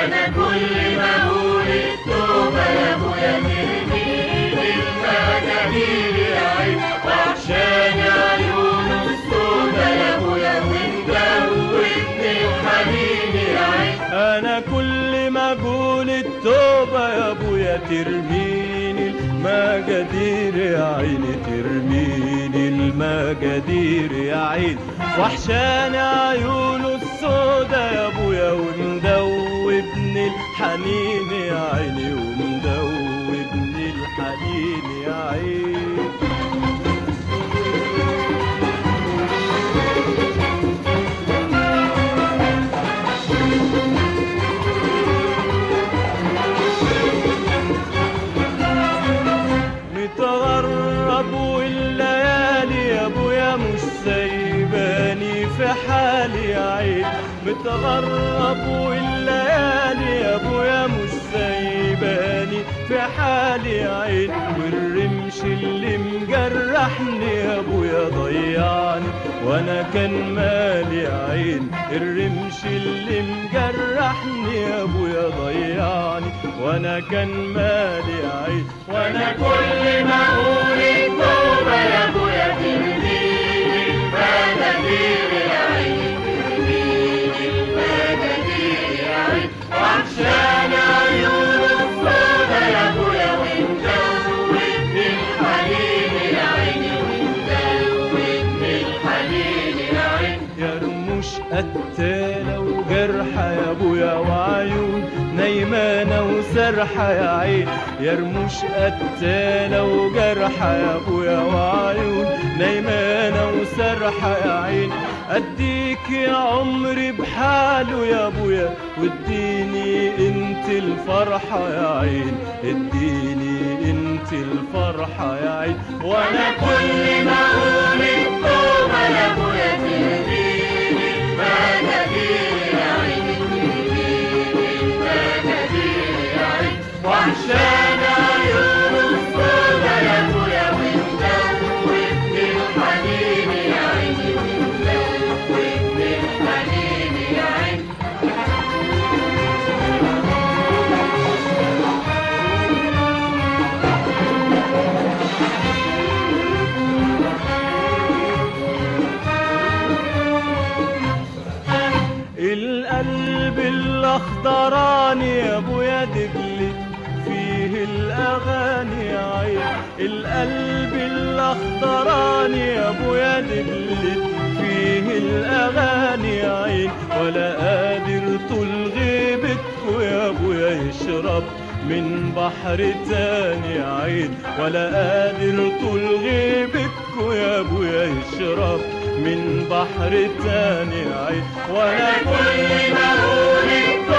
أنا كل ما أقول التوبة يا أبويا ترميني المجادير يا عين، وعشان عيونه السودا يا أبويا ومدوبني الحنين يا عين. أنا كل ما أقول التوبة يا أبويا ترميني المجادير يا عيني، ترميني المجادير يا عين، وحشاني عيونه السودا يا أبويا ومدوبني الحنين يا عيني، ومدوبني الحنين يا عين. متغرب والليالي يا ابويا مش سايباني في حالي يا عين، متغرب والليالي يا ابويا مش سايباني في حالي يا عين، والرمش اللي مجرحني يا ابويا ضيعني وانا كان مالي يا عين، الرمش اللي مجرحني يا ابويا ضيعني وانا كان مالي يا عين. وأنا كل ما أقول التوبة يا أبويا ترميني المجادير يا عين، ترميني المجادير يا عين، وعشان عيونه السودا يا أبويا ومدوبني الحنين يا عيني، ومدوبني الحنين يا عين. يا رموش قتالة وجرحة يا ابويا وعيون نايمانة وسرحة يا عين، يا رموش قتالة وجرحة يا ابويا وعيون نايمانة وسرحة يا عين، اديك يا عمري بحاله يا ابويا واديني انت الفرحة يا عين، اديني انت الفرحة يا عين. وأنا كل ما أقول التوبة يا أبويا ترميني المجادير يا عين، ترميني المجادير يا عين، وعشان عيونه السودا يا أبويا ومدوبني الحنين يا عيني، ومدوبني الحنين يا عين. القلب الاخضراني يا ابويا دبلت فيه الاغاني يا عين، القلب الاخضراني يا ابويا دبلت فيه الاغاني يا عين، ولا قادر طول غيبتكوا يا ابويا يشرب من بحر تاني يا عين، ولا قادر طول غيبتكوا يا ابويا يشرب من بحر تاني يا عين. وأنا كل ما أقول